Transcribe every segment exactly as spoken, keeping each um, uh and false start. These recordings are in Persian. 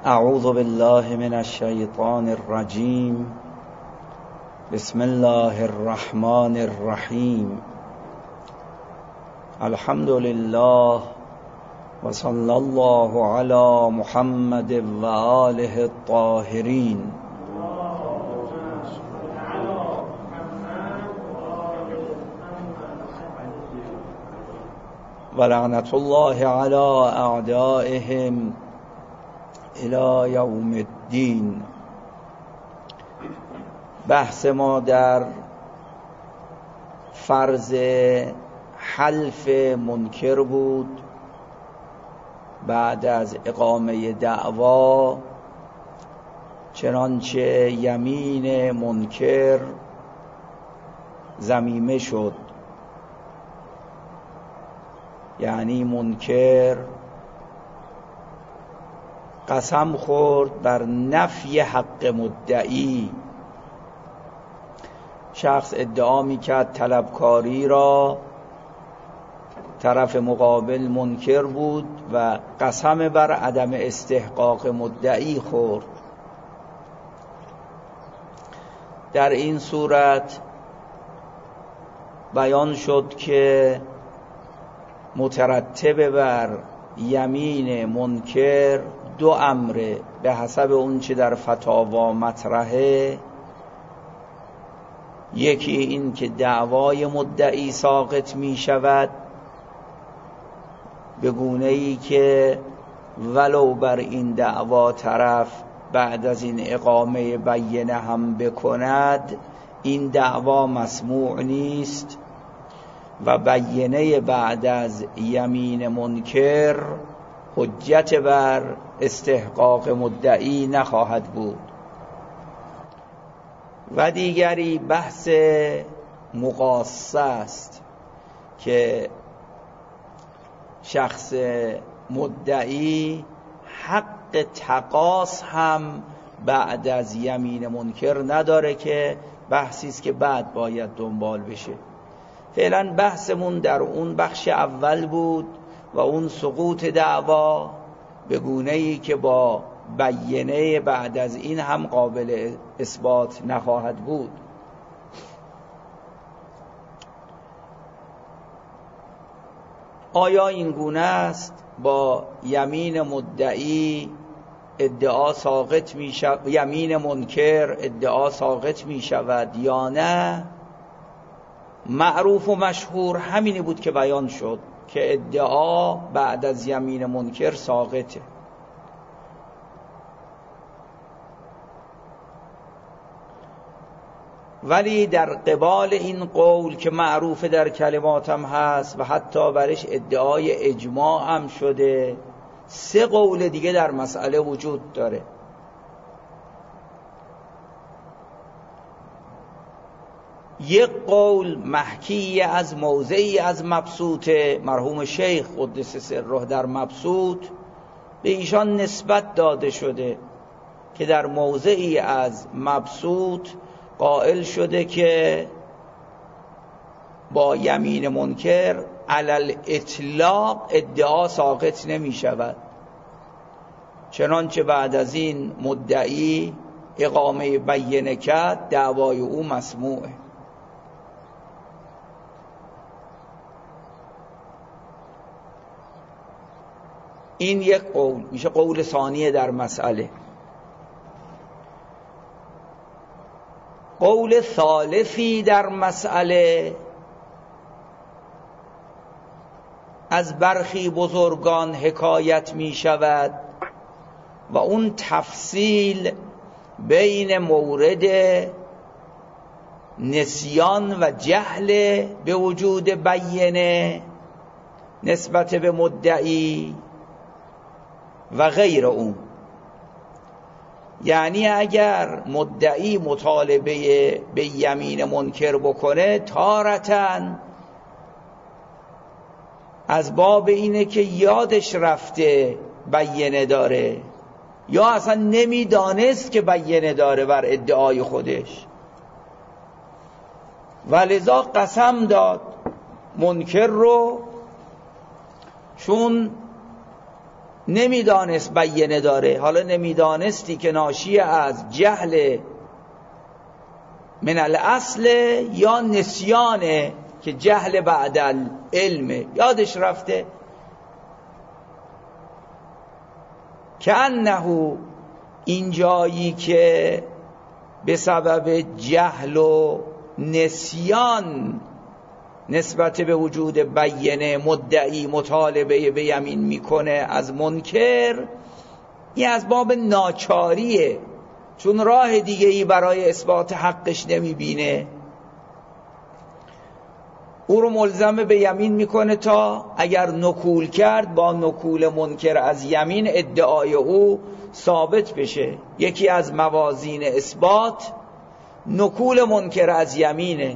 اعوذ بالله من الشیطان الرجیم. بسم الله الرحمن الرحیم. الحمد لله و صلی الله علی محمد و آله الطاهرین. و لعنت الله علی اعدائهم الی یوم الدین. بحث ما در فرض حلف منکر بود بعد از اقامه دعوا، چنانچه یمین منکر ضمیمه شد، یعنی منکر قسم خورد بر نفی حق مدعی. شخص ادعا میکرد طلبکاری را، طرف مقابل منکر بود و قسم بر عدم استحقاق مدعی خورد. در این صورت بیان شد که مترتب بر یمین منکر دو امره به حسب اون چه در فتاوا مطرحه. یکی این که دعوای مدعی ساقط می شود به گونه‌ای که ولو بر این دعوا طرف بعد از این اقامه بینه هم بکند، این دعوا مسموع نیست و بینه بعد از یمین منکر حجت بر استحقاق مدعی نخواهد بود. و دیگری بحث مقاصه است که شخص مدعی حق تقاص هم بعد از یمین منکر نداره، که بحثی است که بعد باید دنبال بشه. فعلا بحثمون در اون بخش اول بود و اون سقوط دعوا به گونه‌ای که با بینه بعد از این هم قابل اثبات نخواهد بود. آیا این گونه است با یمین مدعی ادعا ساقط می شود، یمین منکر ادعا ساقط می شود یا نه؟ معروف و مشهور همینی بود که بیان شد که ادعا بعد از یمین منکر ساقطه. ولی در قبال این قول که معروف در کلماتم هست و حتی برش ادعای اجماع هم شده، سه قول دیگه در مسئله وجود داره. یک قول محکی از موضعی از مبسوط مرحوم شیخ قدس سره در مبسوط به ایشان نسبت داده شده که در موضعی از مبسوط قائل شده که با یمین منکر علل اطلاق ادعا ساقط نمی شود، چنانچه بعد از این مدعی اقامه بینه کرد دعوای او مسموعه. این یک قول میشه قول ثانیه در مسئله. قول ثالثی در مسئله از برخی بزرگان حکایت می شود و اون تفصیل بین مورد نسیان و جهل به وجود بینه نسبت به مدعی و غیر اون. یعنی اگر مدعی مطالبه به یمین منکر بکنه، تارتاً از باب اینه که یادش رفته بینه داره یا اصلا نمیدانست که بینه داره بر ادعای خودش، ولذا قسم داد منکر رو، چون نمیدانست بیینه داره، حالا نمیدانستی که ناشی از جهل من الاصل یا نسیانه که جهل بعد العلم، یادش رفته، که انه این جایی که به سبب جهل و نسیان نسبت به وجود بیینه مدعی مطالبه به یمین میکنه از منکر، این از باب ناچاریه، چون راه دیگه ای برای اثبات حقش نمیبینه، او رو ملزم به یمین میکنه تا اگر نکول کرد با نکول منکر از یمین ادعای او ثابت بشه. یکی از موازین اثبات نکول منکر از یمینه.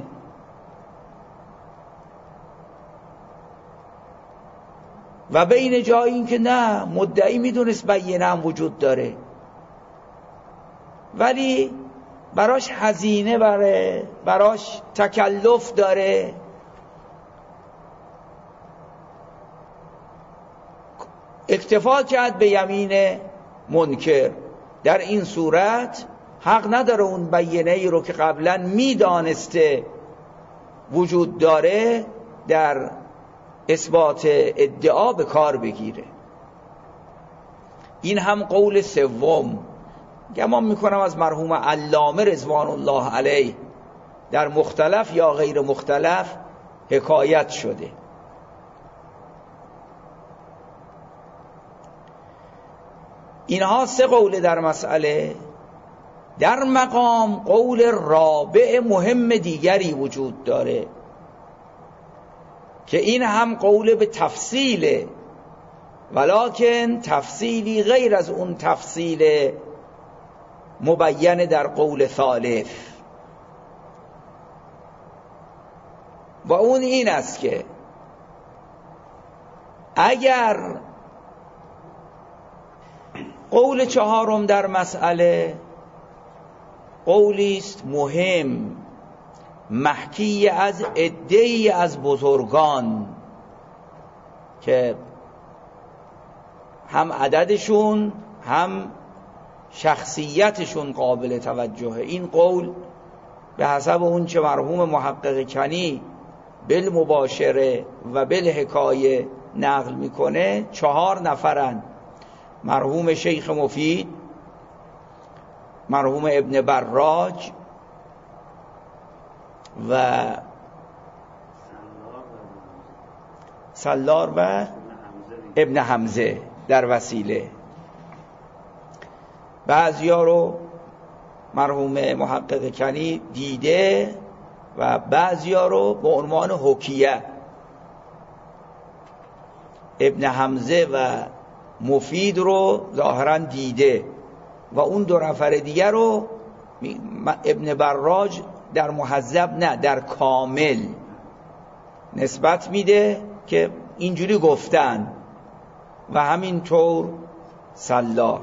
و بین جایی این که نه، مدعی میدونست بیینه هم وجود داره ولی براش هزینه بره، براش تکلف داره، اکتفا کرد به یمین منکر. در این صورت حق نداره اون بیینه ای رو که قبلا میدانسته وجود داره در اثبات ادعا به کار بگیره. این هم قول سوم، گمان میکنم از مرحوم علامه رضوان الله علیه در مختلف یا غیر مختلف حکایت شده. اینها سه قول در مسئله. در مقام قول رابع مهم دیگری وجود داره که این هم قول به تفصیله، ولکن تفصیلی غیر از اون تفصیل مبین در قول ثالث، و اون این است که اگر قول چهارم در مسئله قولی است مهم، محکی از عده‌ای از بزرگان که هم عددشون هم شخصیتشون قابل توجهه. این قول به حسب اون چه مرحوم محقق کنی بالمباشره و بالحکایه نقل میکنه چهار نفرن: مرحوم شیخ مفید، مرحوم ابن براج و سلار و ابن حمزه در وسیله. بعضیا رو مرحوم محقق کنی دیده و بعضیا رو به عنوان حکیه. ابن حمزه و مفید رو ظاهرا دیده و اون دو نفر دیگر رو ابن براج در مهذب نه، در کامل نسبت میده که اینجوری گفتن، و همینطور سلار.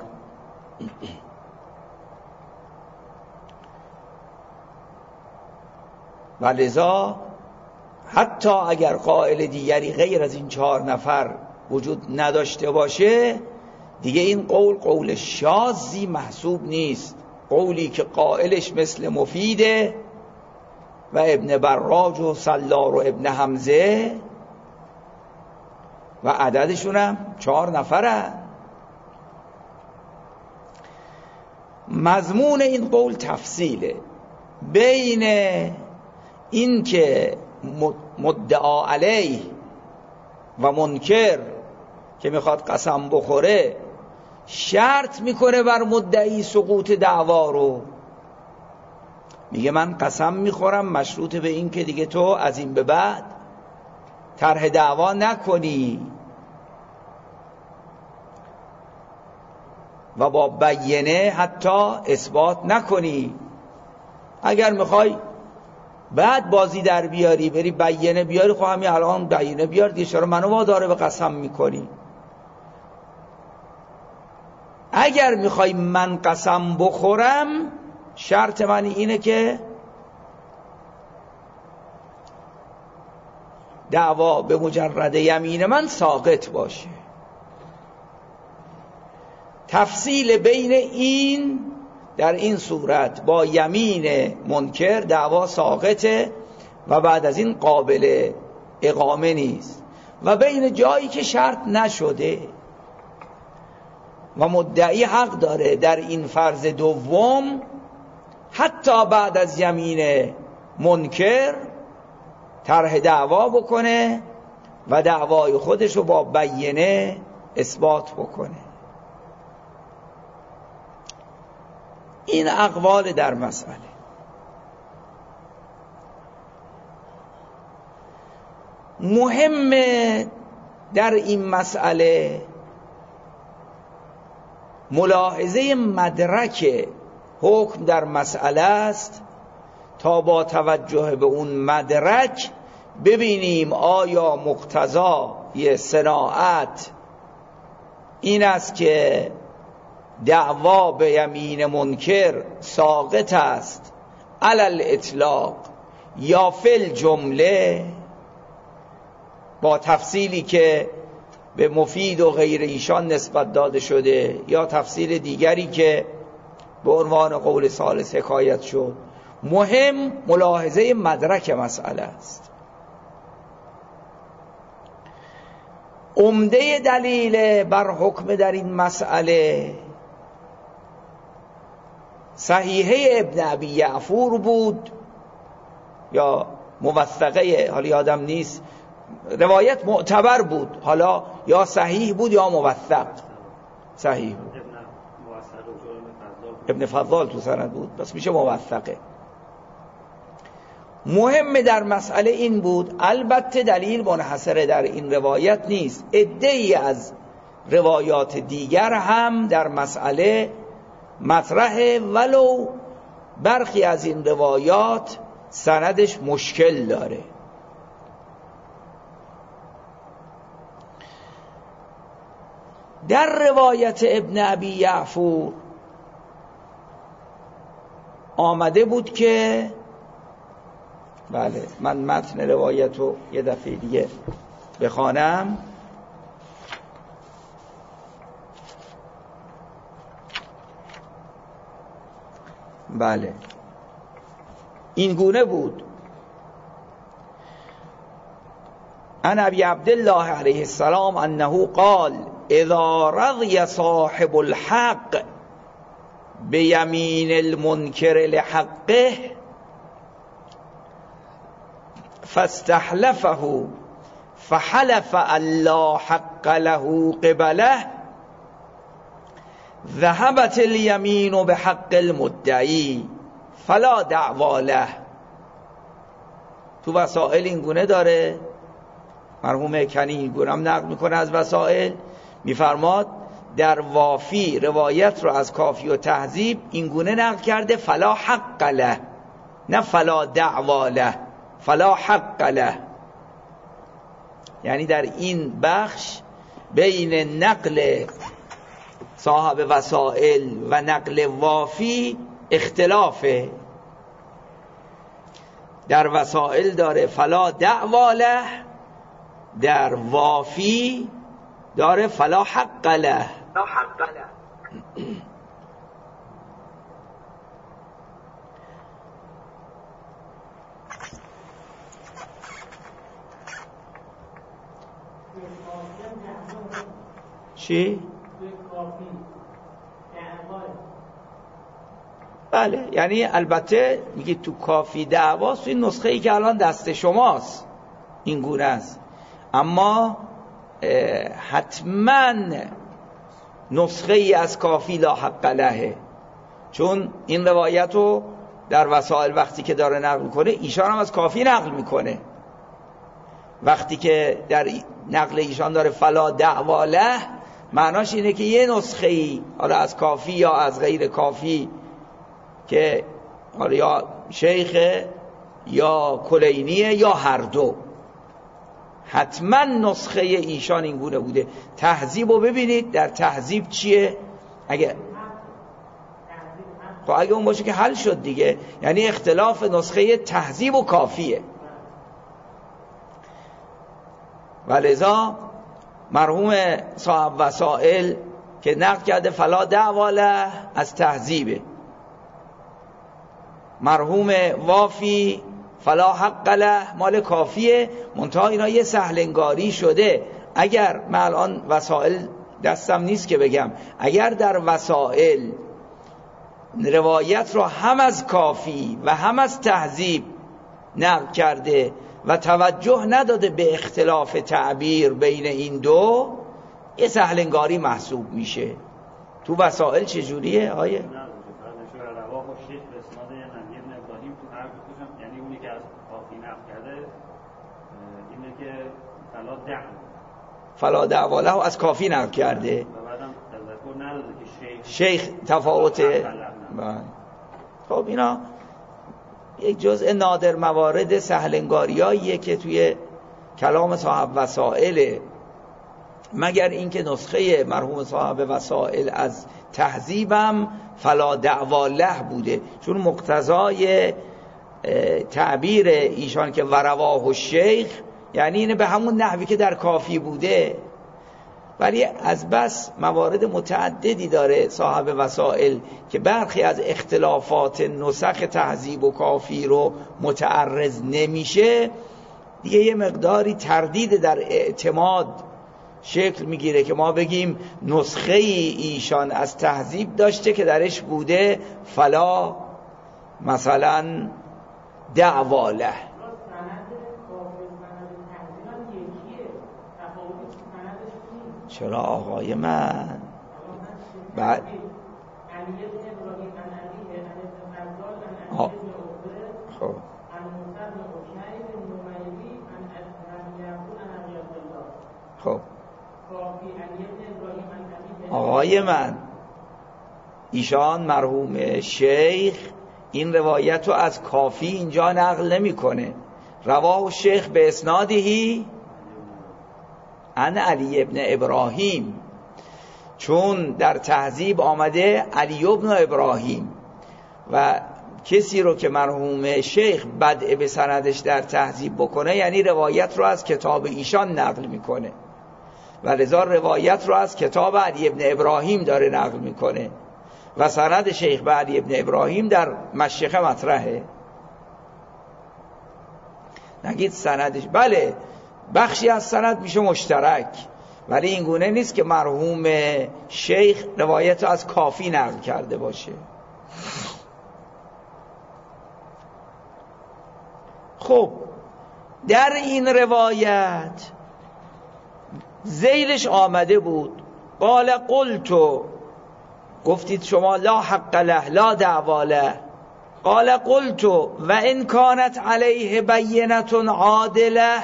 و لذا حتی اگر قائل دیگری غیر از این چهار نفر وجود نداشته باشه، دیگه این قول قول شاذی محسوب نیست. قولی که قائلش مثل مفیده و ابن براج و سلار و ابن حمزه و عددشون هم چهار نفره. مضمون این قول تفصیله بین این که مدعا علیه و منکر که میخواد قسم بخوره شرط میکنه بر مدعی سقوط دعوا رو، میگه من قسم میخورم مشروط به این که دیگه تو از این به بعد طرح دعوا نکنی و با بیینه حتی اثبات نکنی. اگر میخوای بعد بازی در بیاری بری بیینه بیاری، خب همین الان بیینه بیار دیگه، چرا منو واداره به قسم میکنی؟ اگر میخوای من قسم بخورم شرط من اینه که دعوا به مجرد یمین من ساقط باشه. تفصیل بین این در این صورت با یمین منکر دعوا ساقطه و بعد از این قابل اقامه نیست، و بین جایی که شرط نشده و مدعی حق داره در این فرض دوم حتی بعد از یمین منکر طرح دعوا بکنه و دعوای خودشو با بینه اثبات بکنه. این اقوال در مسئله. مهمه در این مسئله ملاحظه مدرک حکم در مسئله است تا با توجه به اون مدرک ببینیم آیا مقتضای صناعت این است که دعوا به یمین منکر ساقط است علی الاطلاق یا فی الجمله، با تفصیلی که به مفید و غیر ایشان نسبت داده شده یا تفصیل دیگری که به عنوان قول ثالث حکایت شد. مهم ملاحظه مدرک مسئله است. عمده دلیل بر حکم در این مسئله صحیحه ابن ابی یعفور بود یا موثقه، حالا یادم نیست، روایت معتبر بود، حالا یا صحیح بود یا موثق. صحیح بود، ابن فضال تو سند بود، بس میشه موثقه. مهم در مسئله این بود، البته دلیل منحصر در این روایت نیست، عده‌ای از روایات دیگر هم در مسئله مطرحه، ولو برخی از این روایات سندش مشکل داره. در روایت ابن ابی یعفور آمده بود که، بله من متن روایت رو یه دفعه دیگه بخوانم. بله این گونه بود: عن ابی عبدالله علیه السلام انه قال اذا رضی صاحب الحق بیمین المنکر لحقه فاستحلفه فحلف الا حق له قبله ذهبت الیمین بحق المدعی فلا دعوا له. تو وسائل این گونه داره، مرحوم کنی این گونه هم نقل میکنه از وسائل، میفرماد در وافی روایت رو از کافی و تهذیب این گونه نقل کرده فلا حق له، نه فلا دعوا له، فلا حق له. یعنی در این بخش بین نقل صاحب وسائل و نقل وافی اختلافه. در وسائل داره فلا دعوا له، در وافی داره فلا حق له. چی؟ بله، یعنی البته میگه تو کافی دعواست، این نسخه ای که الان دست شماست این گونه است، اما حتما نسخه ای از کافی لا حق لهه، چون این روایت رو در وسائل وقتی که داره نقل میکنه ایشان هم از کافی نقل میکنه. وقتی که در نقل ایشان داره فلا دعوا له، معناش اینه که یه نسخه ای حالا از کافی یا از غیر کافی که حالا یا شیخ یا کلینیه یا هر دو، حتما نسخه ایشان این گونه بوده. تهذیب رو ببینید، در تهذیب چیه؟ اگه خب اگه اون باشه که حل شد دیگه، یعنی اختلاف نسخه تهذیب و کافیه. ولذا مرحوم صاحب وسائل که نقل کرده فلا دعواله از تهذیبه، مرحوم وافی فلا حق له مال کافیه. منتها اینا یه سهلنگاری شده. اگر من الان وسائل دستم نیست که بگم، اگر در وسائل روایت را هم از کافی و هم از تهذیب نقل کرده و توجه نداده به اختلاف تعبیر بین این دو، یه سهلنگاری محسوب میشه. تو وسائل چجوریه آیه؟ یعنی اونی که از کافی نقل کرده اینه که فلا دعوا فلا دعوا له از کافی نقل کرده و بعدم تذکر نداده که شیخ شیخ تفاوته. خب اینا یک جزء نادر موارد سهلنگاریاییه که توی کلام صاحب وسائل، مگر اینکه نسخه مرحوم صاحب وسائل از تهذیبم فلا دعوا له بوده، چون مقتضای تعبیر ایشان که ورواه الشیخ یعنی اینه به همون نحوی که در کافی بوده. ولی از بس موارد متعددی داره صاحب وسائل که برخی از اختلافات نسخ تهذیب و کافی رو متعرض نمیشه، دیگه یه مقداری تردید در اعتماد شکل میگیره که ما بگیم نسخه ایشان از تهذیب داشته که درش بوده فلا مثلا دعوا له. چرا آقای من بعد خب خب آقای من ایشان مرحوم شیخ این روایت رو از کافی اینجا نقل نمیکنه. رواه الشیخ به اسنادهی عن علی ابن ابراهیم، چون در تهذیب آمده علی ابن ابراهیم و کسی رو که مرحوم شیخ بدء به سندش در تهذیب بکنه یعنی روایت رو از کتاب ایشان نقل میکنه و لذا روایت رو از کتاب علی ابن ابراهیم داره نقل میکنه و سند شیخ به علی ابن ابراهیم در مشیخه مطرحه. نگید سندش، بله بخشی از سند میشه مشترک، ولی این گونه نیست که مرحوم شیخ روایت رو از کافی نقل کرده باشه. خب در این روایت ذیلش آمده بود قال قلتو، گفتید شما لا حق له لا دعوا له، قال قلتو و ان کانت علیه بینة عادله،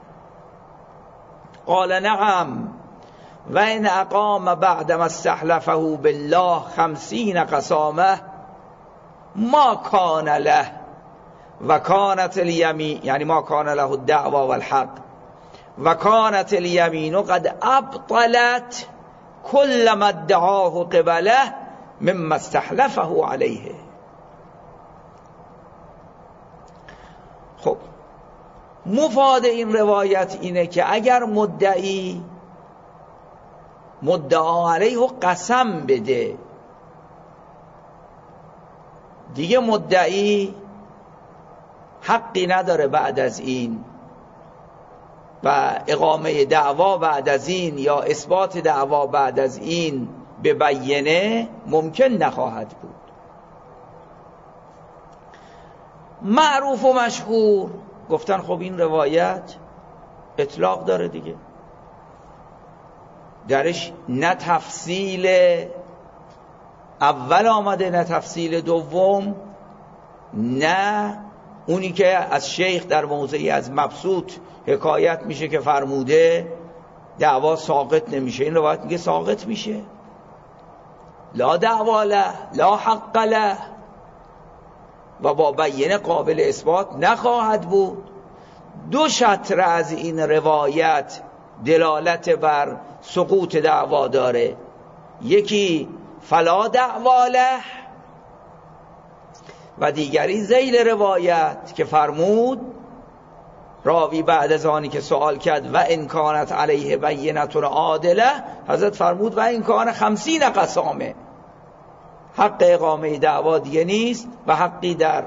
قال نعم و ان اقام بعدما استحلفه بالله خمسین قسامه ما کان له و کانت الیمین، یعنی ما کان له الدعوا والحق و کانت الیمین قد ابطلت کل ما ادعاه قبله مما استحلفه علیه. خب مفاد این روایت اینه که اگر مدعی مدعا علیه قسم بده، دیگه مدعی حقی نداره بعد از این و اقامه دعوا بعد از این یا اثبات دعوا بعد از این به بینه ممکن نخواهد بود. معروف و مشهور گفتن خب این روایت اطلاق داره دیگه، درش نه تفصیل اول آمده نه تفصیل دوم، نه اونی که از شیخ در موضعی از مبسوط حکایت میشه که فرموده دعوا ساقط نمیشه، این روایت میگه ساقط میشه. لا دعوا له لا حق له و با بینه قابل اثبات نخواهد بود. دو شطر از این روایت دلالت بر سقوط دعوا داره، یکی فلا دعوا له و دیگری ذیل روایت که فرمود راوی بعد از آنی که سوال کرد و ان کانت علیه بینة عادله، حضرت فرمود و ان کان خمسین قسامه، حق اقامه دعوا دیگه نیست و حقی در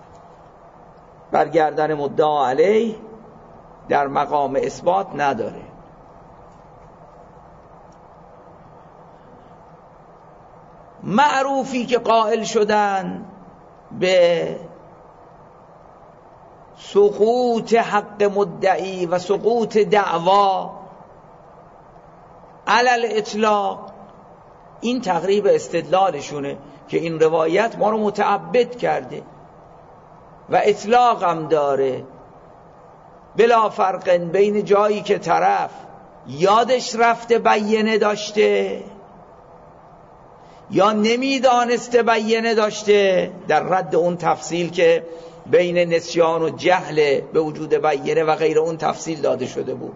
برگردن مدعا علیه در مقام اثبات نداره. معروفی که قائل شدن به سقوط حق مدعی و سقوط دعوا علل اطلاق، این تقریب استدلالشونه که این روایت ما رو متعبد کرده و اطلاق هم داره، بلا فرق بین جایی که طرف یادش رفته بینه داشته یا نمیدانسته بینه داشته، در رد اون تفصیل که بین نسیان و جهل به وجود بینه و غیر اون تفصیل داده شده بود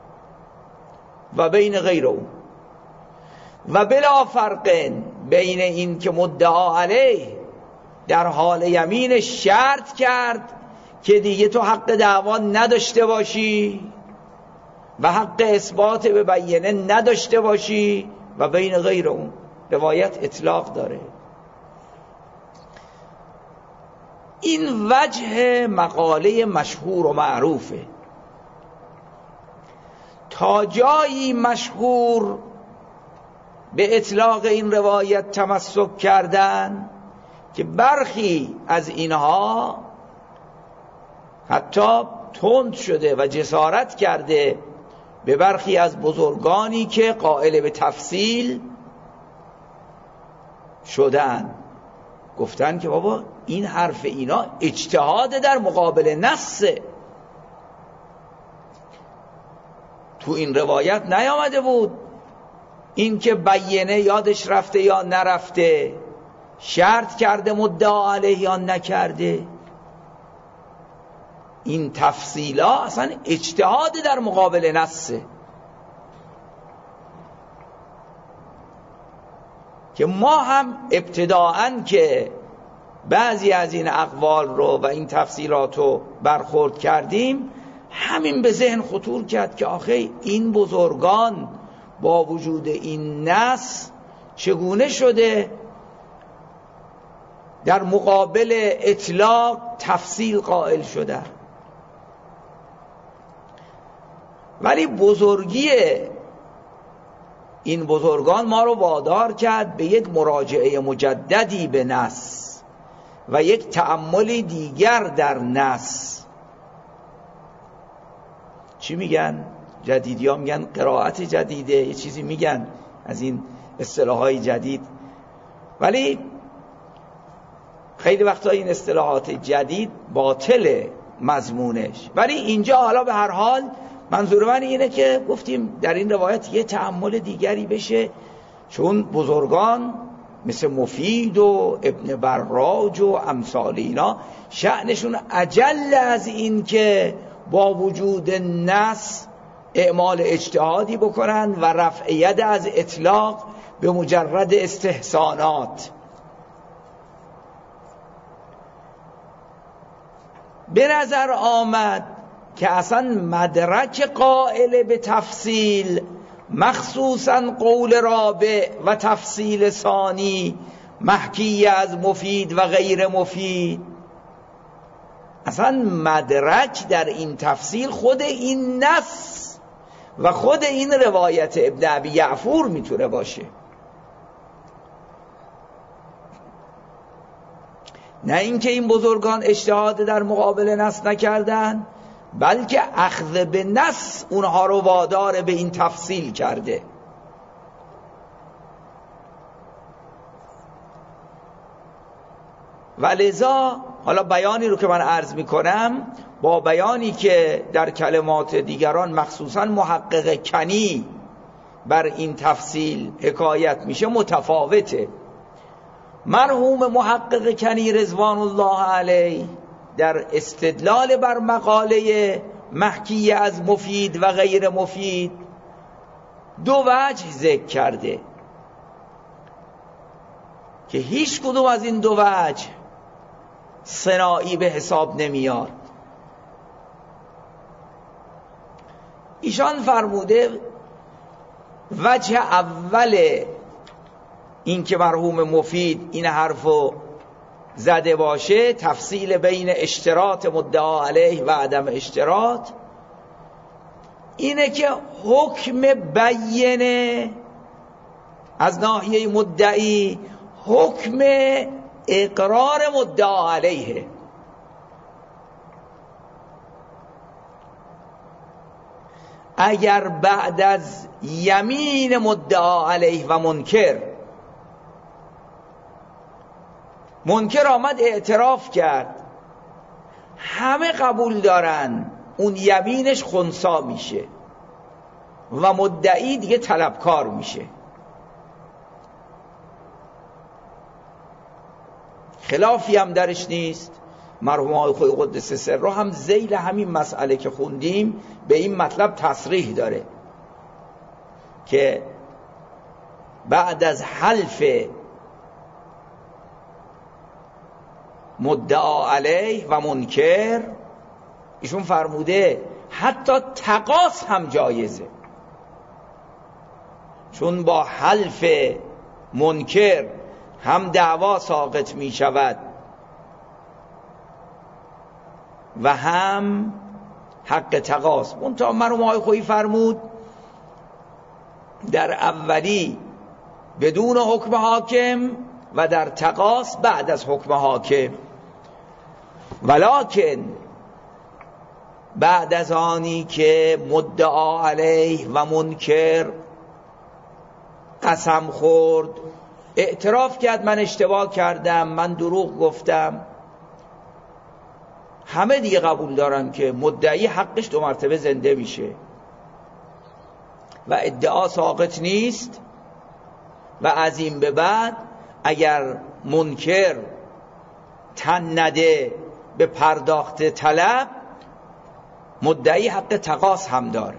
و بین غیر اون، و بلا فرق بین این که مدعا علیه در حال یمین شرط کرد که دیگه تو حق دعوا نداشته باشی و حق اثبات به بینه نداشته باشی، و بین غیر اون روایت اطلاق داره. این وجه مقاله مشهور و معروفه. تا جایی مشهور به اطلاق این روایت تمسک کردن که برخی از اینها حتی تند شده و جسارت کرده به برخی از بزرگانی که قائل به تفصیل شدن، گفتن که بابا این حرف اینا اجتهاد در مقابل نصه، تو این روایت نیامده بود این که بینه یادش رفته یا نرفته، شرط کرده مدعا علیه یا نکرده، این تفصیلا اصلا اجتهاد در مقابل نصه که ما هم ابتداعاً که بعضی از این اقوال رو و این تفسیرات رو برخورد کردیم، همین به ذهن خطور کرد که آخه این بزرگان با وجود این نص چگونه شده در مقابل اطلاق تفصیل قائل شده. ولی بزرگی این بزرگان ما رو وادار کرد به یک مراجعه مجددی به نص و یک تأمل دیگر در نص. چی میگن؟ جدیدی ها میگن قرائت جدیده، یه چیزی میگن از این اصطلاحات جدید، ولی خیلی وقتا این اصطلاحات جدید باطل مضمونش. ولی اینجا حالا به هر حال منظور من اینه که گفتیم در این روایت یه تأمل دیگری بشه، چون بزرگان مثل مفید و ابن براج و امثال اینا شأنشون اجل از این که با وجود نص اعمال اجتهادی بکنن و رفع ید از اطلاق به مجرد استحسانات. به نظر آمد که اصلا مدرک قائل به تفصیل، مخصوصا قول رابع و تفصیل ثانی محکی از مفید و غیر مفید، اصلا مدرک در این تفصیل خود این نص و خود این روایت ابن ابی یعفور میتونه باشه، نه اینکه این بزرگان اجتهاد در مقابل نص نکردن، بلکه اخذ به نص اونها رو وادار به این تفصیل کرده. و لذا حالا بیانی رو که من عرض میکنم با بیانی که در کلمات دیگران مخصوصا محقق کنی بر این تفصیل حکایت میشه متفاوته. مرحوم محقق کنی رضوان الله علیه در استدلال بر مقاله محکی از مفید و غیر مفید دو وجه ذکر کرده که هیچ کدوم از این دو وجه صناعی به حساب نمیاد. ایشان فرموده وجه اول این که مرحوم مفید این حرفو زده باشه، تفصیل بین اشتراط مدعا علیه و عدم اشتراط، اینه که حکم بیینه از ناحیه مدعی حکم اقرار مدعا علیه. اگر بعد از یمین مدعا علیه و منکر منکر آمد اعتراف کرد، همه قبول دارن اون یمینش خنثی میشه و مدعی دیگه طلبکار میشه. خلافی هم درش نیست. مرحوم آقای خویی قدس سره هم ذیل همین مسئله که خوندیم به این مطلب تصریح داره که بعد از حلف مدعا علیه و منکر ایشون فرموده حتی تقاص هم جایزه، چون با حلف منکر هم دعوا ساقط می شود و هم حق تقاص. منتها مرحوم آقای خویی فرمود در اولی بدون حکم حاکم و در تقاص بعد از حکم حاکم، ولکن بعد از آنی که مدعا علیه و منکر قسم خورد، اعتراف کرد من اشتباه کردم، من دروغ گفتم، همه دیگه قبول دارن که مدعی حقش دو مرتبه زنده میشه و ادعا ساقط نیست و از این به بعد اگر منکر تن نده به پرداخت طلب، مدعی حق تقاص هم داره.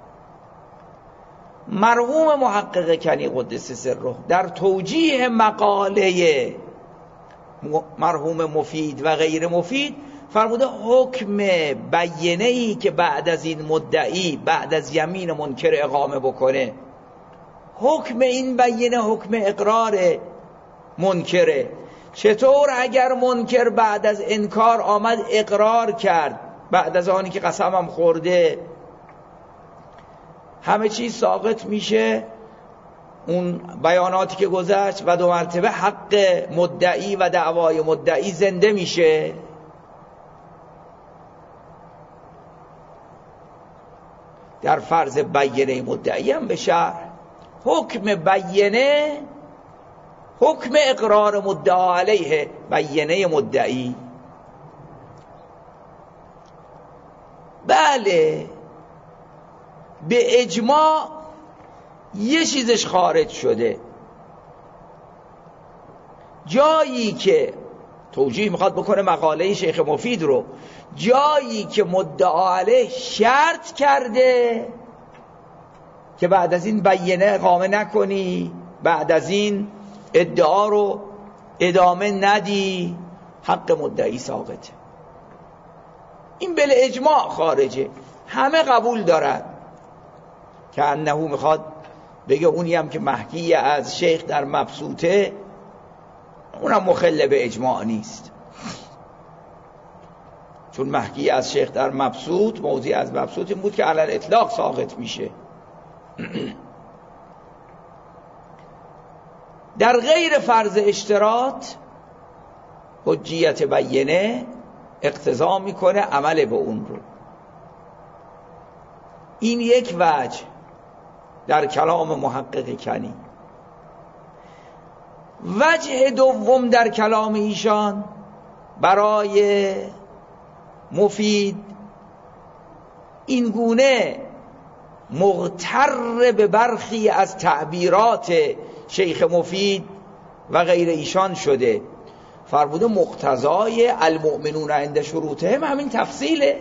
مرحوم محقق کنی قدس سره در توجیه مقاله مرحوم مفید و غیر مفید فرموده حکم بیینه‌ای که بعد از این مدعی بعد از یمین منکر اقامه بکنه، حکم این بیینه حکم اقرار منکره. چطور اگر منکر بعد از انکار آمد اقرار کرد، بعد از آنی که قسمم خورده همه چیز ساقط میشه، اون بیاناتی که گذشت و دو مرتبه حق مدعی و دعوای مدعی زنده میشه. در فرض بیینه مدعی هم به شرح حکم بیینه حکم اقرار مدعا علیه بیینه مدعی. بله به اجماع یه چیزش خارج شده، جایی که توجیه میخواد بکنه مقاله شیخ مفید رو، جایی که مدعا علیه شرط کرده که بعد از این بیینه اقامه نکنی، بعد از این ادعا رو ادامه ندی، حق مدعی ساقطه. این بل اجماع خارجه، همه قبول دارن که انه میخواد بگه اونی هم که محکی از شیخ در مبسوطه اونم مخل به اجماع نیست، چون محکی از شیخ در مبسوط موضوعی از مبسوط این بود که علل اطلاق ساقط میشه. در غیر فرض اشتراط حجیت بیینه اقتضا میکنه عمل به اون رو. این یک وجه در کلام محقق کنی. وجه دوم در کلام ایشان برای مفید این گونه مغتر به برخی از تعبیرات شیخ مفید و غیر ایشان شده، فرموده مقتضای المؤمنون عند شروطهم همین تفصیله.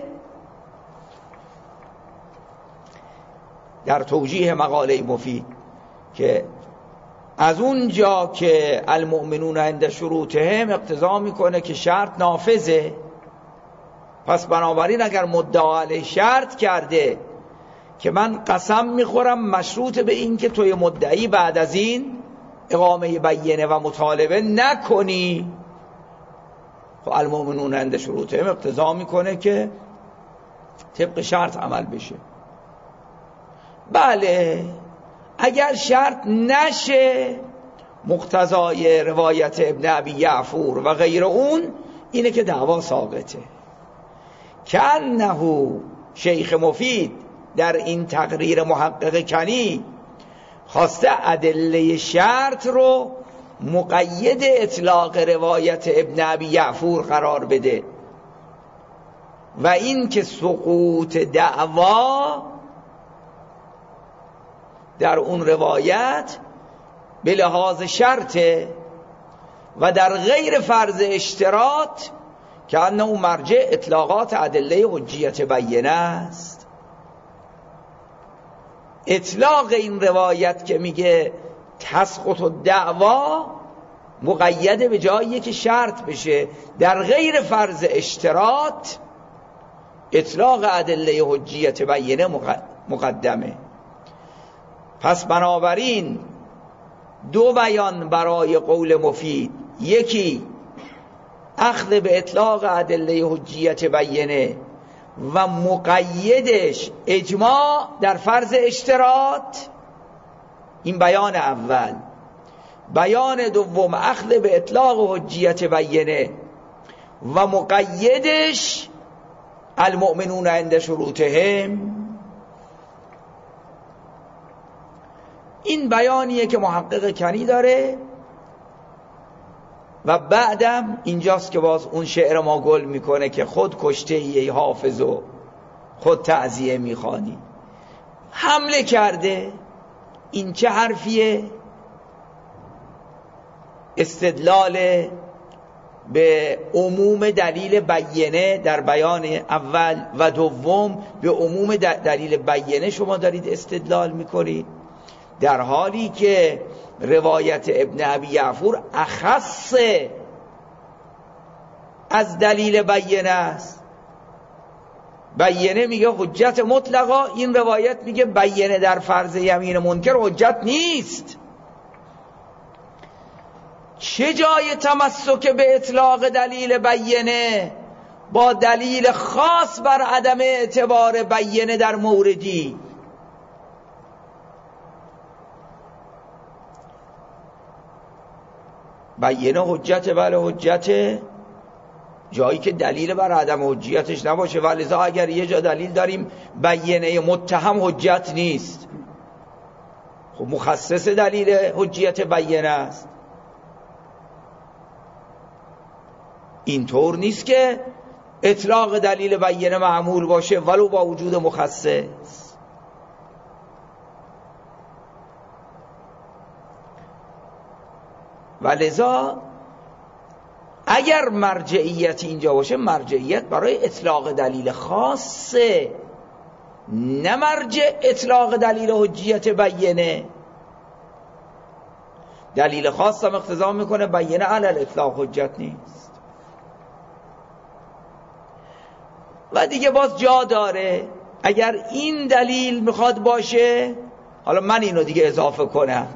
در توجیه مقاله مفید که از اون جا که المؤمنون عند شروطهم اقتضا میکنه که شرط نافذه، پس بنابراین اگر مدعا علیه شرط کرده که من قسم میخورم مشروط به این که توی مدعی بعد از این اقامه بینه و مطالبه نکنی. خب المؤمنون عند شروطهم اقتضا میکنه که طبق شرط عمل بشه. بله اگر شرط نشه، مقتضای روایت ابن ابی یعفور و غیر اون اینه که دعوا ساقطه. کانه شیخ مفید در این تقریر محقق کنی خواسته ادله شرط رو مقید اطلاق روایت ابن ابی یعفور قرار بده و این که سقوط دعوا در اون روایت به لحاظ شرطه و در غیر فرض اشتراط که انه مرجع اطلاقات ادله حجیت بینه است. اطلاق این روایت که میگه تسقط الدعوا مقید به جایی که شرط بشه، در غیر فرض اشتراط اطلاق ادله حجیت بینه مقدمه. پس بنابراین دو بیان برای قول مفید، یکی اخذ به اطلاق ادله حجیت بینه و مقیدش اجماع در فرض اشتراط، این بیان اول. بیان دوم اخذ به اطلاق حجیت بینه و مقیدش المؤمنون عند شروطهم. این بیانیه که محقق کنی داره و بعدم اینجاست که باز اون شعر ما گل میکنه که خود کشته ای حافظ و خود تعزیه میخوانی. حمله کرده. این چه حرفیه؟ استدلال به عموم دلیل بینه در بیان اول و دوم به عموم دلیل بینه شما دارید استدلال میکنید، در حالی که روایت ابن ابی یعفور اخص از دلیل بینه است. بینه میگه حجت مطلقا، این روایت میگه بینه در فرض یمین منکر حجت نیست. چه جای تمسک به اطلاق دلیل بینه با دلیل خاص بر عدم اعتبار بینه در موردی؟ بینه حجت، بله حجت، جایی که دلیل بر عدم حجیتش نباشه. ولذا اگر یه جا دلیل داریم بینه متهم حجت نیست، خب مخصص دلیل حجیت بینه است. اینطور نیست که اطلاق دلیل بینه معمول باشه ولو با وجود مخصص. ولذا اگر مرجعیت اینجا باشه، مرجعیت برای اطلاق دلیل خاصه، نه مرجع اطلاق دلیل حجیت بینه. دلیل خاص هم اقتضا میکنه بینه علی الاطلاق حجت نیست. و دیگه باز جا داره اگر این دلیل میخواد باشه، حالا من اینو دیگه اضافه کنم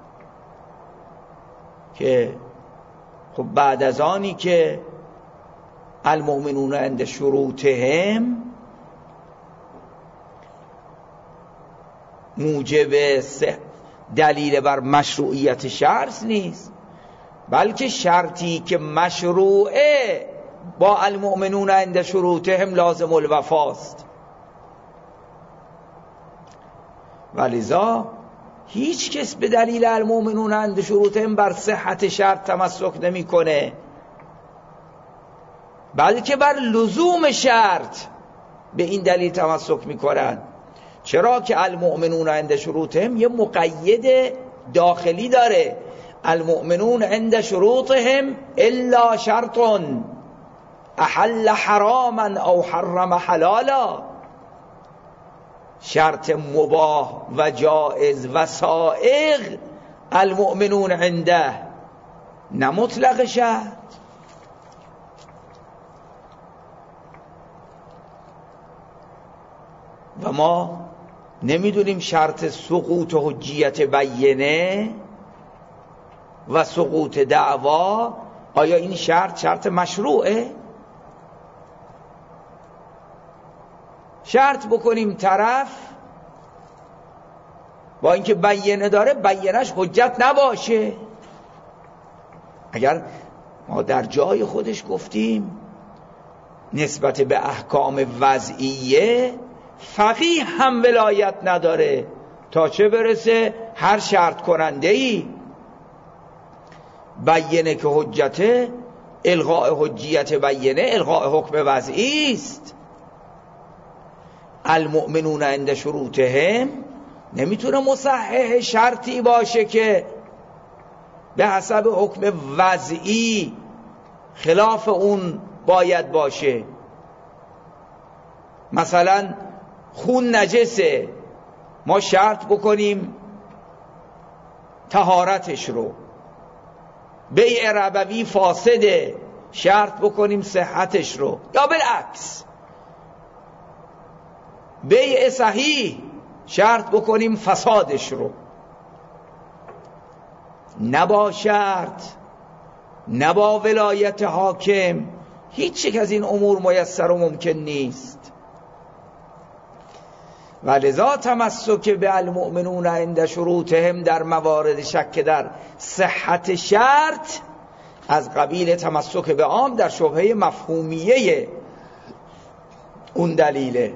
که خب بعد از آنی که المؤمنون عند شروطهم موجب دلیل بر مشروعیت شرط نیست، بلکه شرطی که مشروعه با المؤمنون عند شروطهم لازم الوفاست. ولذا هیچ کس به دلیل المؤمنون عند شروطهم بر صحت شرط تمسک نمیکنه، بلکه بر لزوم شرط به این دلیل تمسک میکنن. چرا که المؤمنون عند شروطهم یه مقید داخلی داره، المؤمنون عند شروطهم الا شرط احل حراما او حرم حلالا. شرط مباح و جائز و سائغ المؤمنون عنده، نه مطلق شرط. و ما نمیدونیم شرط سقوط حجیت بینه و سقوط دعوا آیا این شرط شرط مشروعه؟ شرط بکنیم طرف با اینکه بینه داره بینش حجت نباشه. اگر ما در جای خودش گفتیم نسبت به احکام وضعیه فقیه هم ولایت نداره تا چه برسه هر شرط کننده ای بینه که حجته، الغاء حجیت بینه الغاء حکم وضعی است. المؤمنون عند شروطهم نمیتونه مصحح شرطی باشه که به حسب حکم وضعی خلاف اون باید باشه. مثلا خون نجسه، ما شرط بکنیم طهارتش رو. بیع ربوی فاسده، شرط بکنیم صحتش رو. یا بالعکس بیع صحیح، شرط بکنیم فسادش رو. نبا شرط، نبا ولایت حاکم، هیچ یک از این امور میسر و ممکن نیست. و لذا تمسک به المؤمنون عند شروطهم در موارد شک در صحت شرط از قبیل تمسک به عام در شبهه مفهومیه اون دلیله.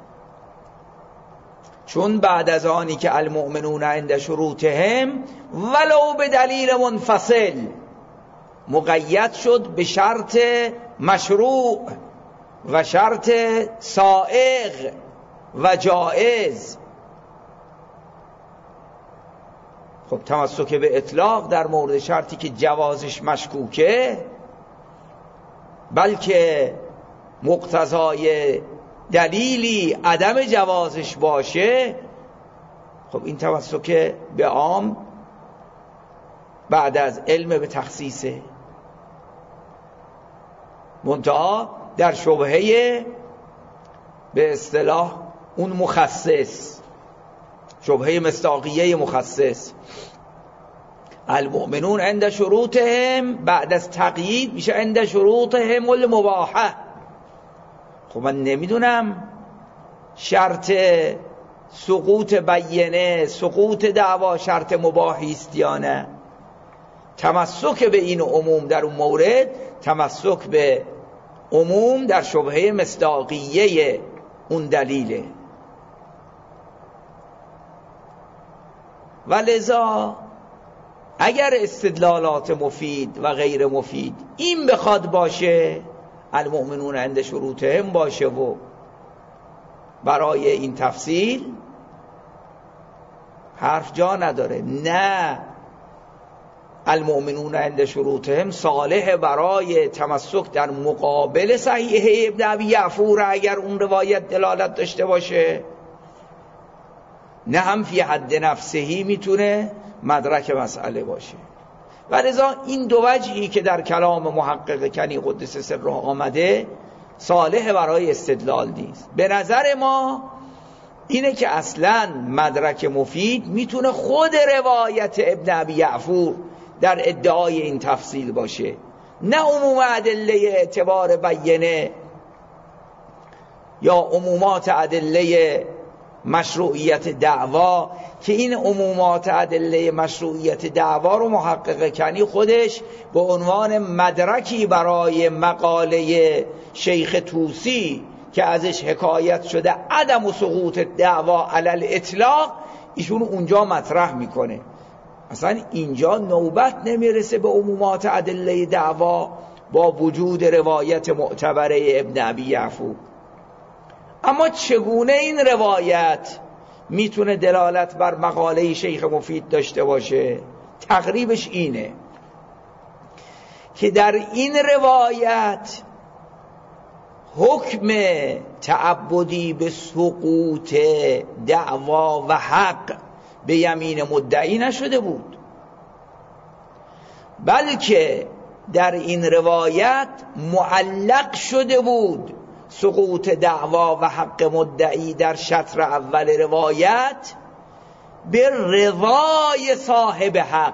چون بعد از آنی که المؤمنون عند شروطهم ولو به دلیل منفصل مقید شد به شرط مشروع و شرط سائغ و جائز، خب تمسک به اطلاق در مورد شرطی که جوازش مشکوکه بلکه مقتضای دلیلی عدم جوازش باشه، خب این تمسک به عام بعد از علم به تخصیصه. منتها در شبهه به اصطلاح اون مخصص، شبهه مصداقیه مخصص، المؤمنون عند شروطهم بعد از تقیید میشه عند شروطهم المباحه. خب من نمیدونم شرط سقوط بینه، سقوط دعوا شرط مباحی است یا نه. تمسک به این عموم در اون مورد تمسک به عموم در شبهه مصداقیه اون دلیله. و لذا اگر استدلالات مفید و غیر مفید این بخواد باشه المؤمنون عند شروطهم باشه و برای این تفصیل حرف جا نداره، نه المؤمنون عند شروطهم صالح برای تمسک در مقابل صحیح ابن ابی یعفور اگر اون روایت دلالت داشته باشه، نه هم فی حد نفسهی میتونه مدرک مسئله باشه. و لذا این دو وجهی که در کلام محقق کنی قدس سره آمده صالح برای استدلال نیست. به نظر ما اینه که اصلا مدرک مفید میتونه خود روایت ابن ابی یعفور در ادعای این تفصیل باشه، نه عموم ادله اعتبار بینه یا عمومات ادله مشروعیت دعوا، که این عمومات ادله مشروعیت دعوا رو محقق کنی خودش به عنوان مدرکی برای مقاله شیخ طوسی که ازش حکایت شده عدم و سقوط دعوا علی الاطلاق، ایشون اونجا مطرح میکنه. اصلا اینجا نوبت نمیرسه به عمومات ادله دعوا با وجود روایت معتبره ابن ابی یعفور. اما چگونه این روایت میتونه دلالت بر مقاله شیخ مفید داشته باشه؟ تقریبش اینه که در این روایت حکم تعبدی به سقوط دعوا و حق به یمین مدعی نشده بود، بلکه در این روایت معلق شده بود سقوط دعوا و حق مدعی در شطر اول روایت به رضای صاحب حق.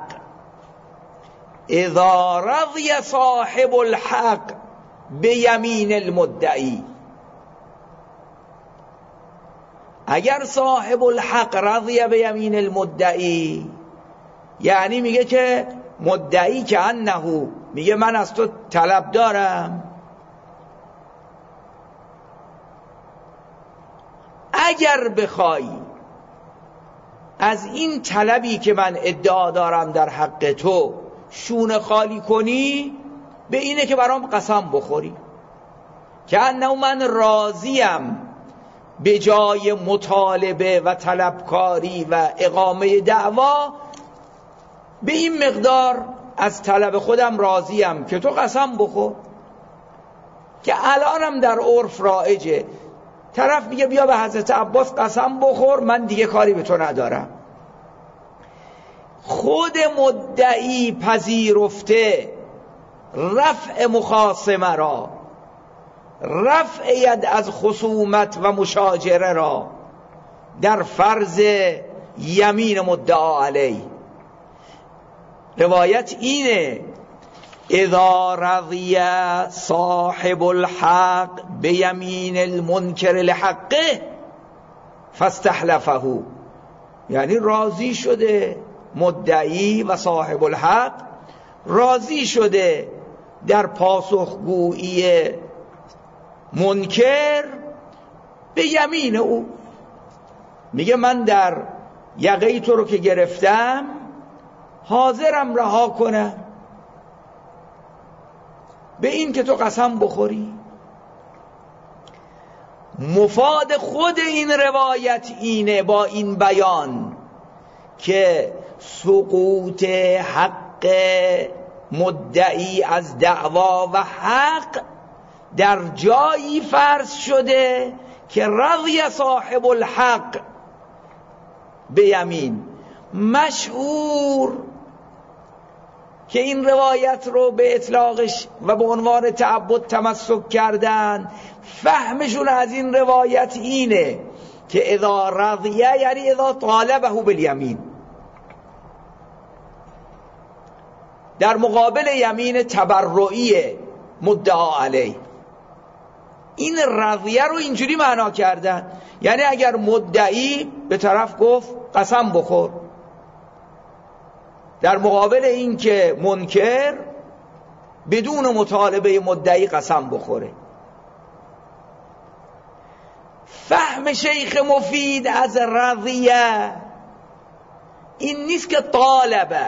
اذا رضی صاحب الحق به یمین المدعی، اگر صاحب الحق رضی به یمین المدعی، یعنی میگه که مدعی که انه میگه من از تو طلب دارم، اگر بخوای از این طلبی که من ادعا دارم در حق تو شونه خالی کنی، به اینه که برام قسم بخوری که انه من راضیم به جای مطالبه و طلبکاری و اقامه دعوا به این مقدار از طلب خودم راضیم که تو قسم بخور. که الانم در عرف رایجه، طرف میگه بیا به حضرت عباس قسم بخور، من دیگه کاری به تو ندارم. خود مدعی پذیرفته رفع مخاصمه را، رفع ید از خصومت و مشاجره را در فرض یمین مدعا علیه. روایت اینه اذا رضی صاحب الحق به یمین المنکر لحقه فاستحلفه، یعنی راضی شده مدعی و صاحب الحق، راضی شده در پاسخگویی منکر به یمین او. میگه من در یقه تو رو که گرفتم حاضرم رها کنم به این که تو قسم بخوری. مفاد خود این روایت اینه با این بیان که سقوط حق مدعی از دعوا و حق در جایی فرض شده که رضی صاحب الحق به یمین. مشهور که این روایت رو به اطلاقش و به عنوان تعبد تمسک کردن، فهمشون از این روایت اینه که اذا رضیه یعنی اذا طالبه بالیمین، در مقابل یمین تبرعی مدعا علیه. این رضیه رو اینجوری معنا کردن، یعنی اگر مدعی به طرف گفت قسم بخور، در مقابل این که منکر بدون مطالبه مدعی قسم بخوره. فهم شیخ مفید از رضیه این نیست که طالبه،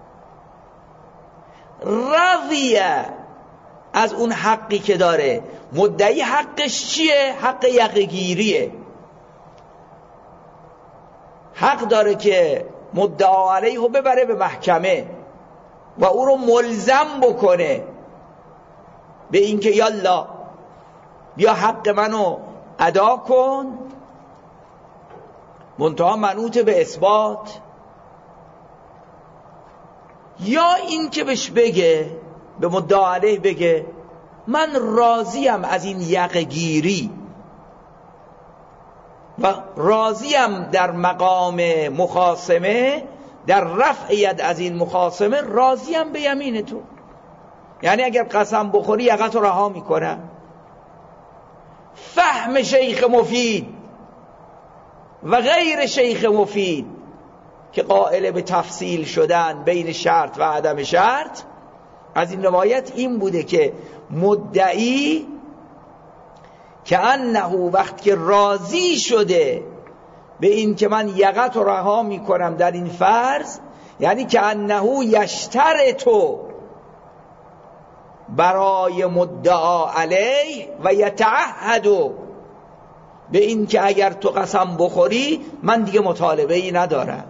رضیه از اون حقی که داره. مدعی حقش چیه؟ حق یقه‌گیریه. حق داره که مدعا علیه رو ببره به محکمه و او رو ملزم بکنه به اینکه یالا بیا حق منو ادا کن، منتها منوط به اثبات. یا این که بهش بگه، به مدعا علیه بگه من راضیم از این یقه‌گیری و راضیم در مقام مخاصمه، در رفع ید از این مخاصمه راضیم به یمین تو، یعنی اگر قسم بخوری یقت رو رها میکنم. فهم شیخ مفید و غیر شیخ مفید که قائل به تفصیل شدن بین شرط و عدم شرط از این روایت این بوده که مدعی که انه وقت که راضی شده به این که من یقت رو رها میکنم در این فرض، یعنی که انه یشترطو برای مدعا علیه و یتعهدو به این که اگر تو قسم بخوری من دیگه مطالبه ای ندارم.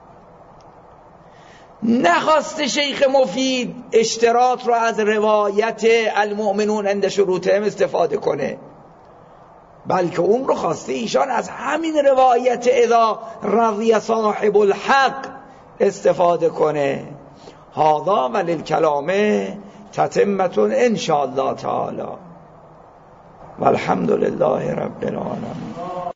نخواست شیخ مفید اشتراط رو از روایت المؤمنون عند شروطهم استفاده کنه، بلکه اون رو خواسته ایشان از همین روایت اذا رضی صاحب الحق استفاده کنه. هذا وللکلام تتمة ان شاء الله تعالی. و الحمد لله رب العالمین.